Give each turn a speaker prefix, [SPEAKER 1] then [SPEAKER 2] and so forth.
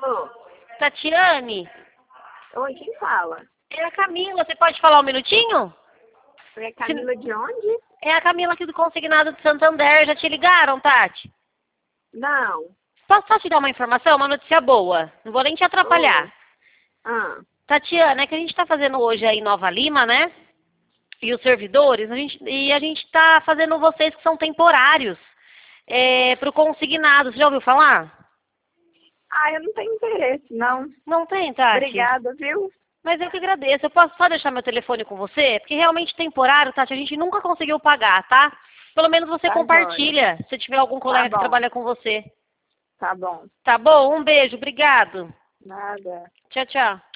[SPEAKER 1] Alô?
[SPEAKER 2] Tatiane,
[SPEAKER 1] Oi, quem fala?
[SPEAKER 2] é a Camila. Você pode falar um minutinho?
[SPEAKER 1] É Camila de onde?
[SPEAKER 2] É a Camila aqui do Consignado de Santander. Já te ligaram, Tati?
[SPEAKER 1] Não.
[SPEAKER 2] Posso só te dar uma informação? Uma notícia boa. Não vou nem te atrapalhar.
[SPEAKER 1] Oi. Ah,
[SPEAKER 2] Tatiana, é que a gente está fazendo hoje aí em Nova Lima, né? E os servidores, a gente está fazendo vocês que são temporários para o consignado. Você já ouviu falar?
[SPEAKER 1] eu não tenho interesse, não.
[SPEAKER 2] Não tem, Tati?
[SPEAKER 1] Obrigada, viu?
[SPEAKER 2] Mas eu que agradeço. Eu posso só deixar meu telefone com você? Porque realmente temporário, Tati, a gente nunca conseguiu pagar, tá? Pelo menos você
[SPEAKER 1] Tá
[SPEAKER 2] compartilha, se tiver algum colega que
[SPEAKER 1] bom.
[SPEAKER 2] trabalha com você.
[SPEAKER 1] Tá bom.
[SPEAKER 2] Tá bom? Um beijo, obrigado.
[SPEAKER 1] Nada.
[SPEAKER 2] Tchau, tchau.